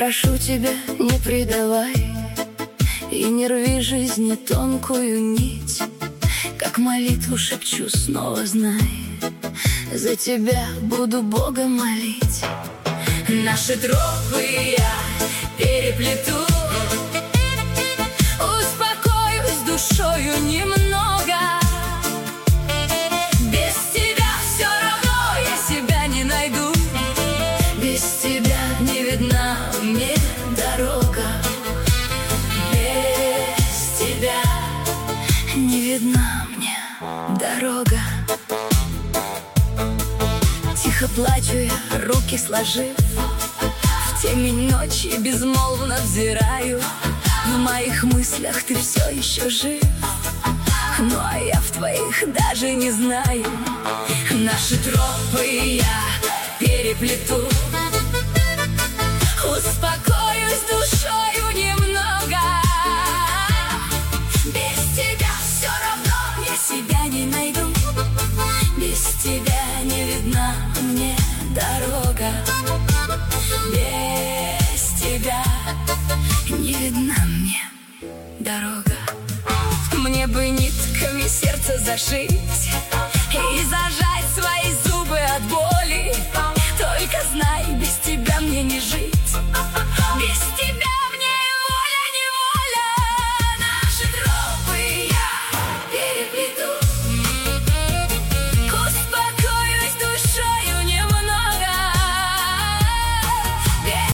прошу тебя, не предавай и не рви жизни тонкую нить. Как молитву шепчу, снова знай, за тебя буду Бога молить. Наши тропы я переплету, успокоюсь душою немного. Без тебя все равно я себя не найду. Без тебя не видна мне дорога. Без тебя не видна мне дорога. Тихо плачу я, руки сложив, в темень ночи безмолвно взираю. В моих мыслях ты все еще жив, ну а я в твоих даже не знаю. Наши тропы я переплету, успокоюсь душою немного. Без тебя все равно я себя не найду. Без тебя не видна мне дорога. Без тебя не видна мне дорога. Мне бы нитками сердце зашить и зажать свои зубы от боли. Только знай, без тебя мне не жить.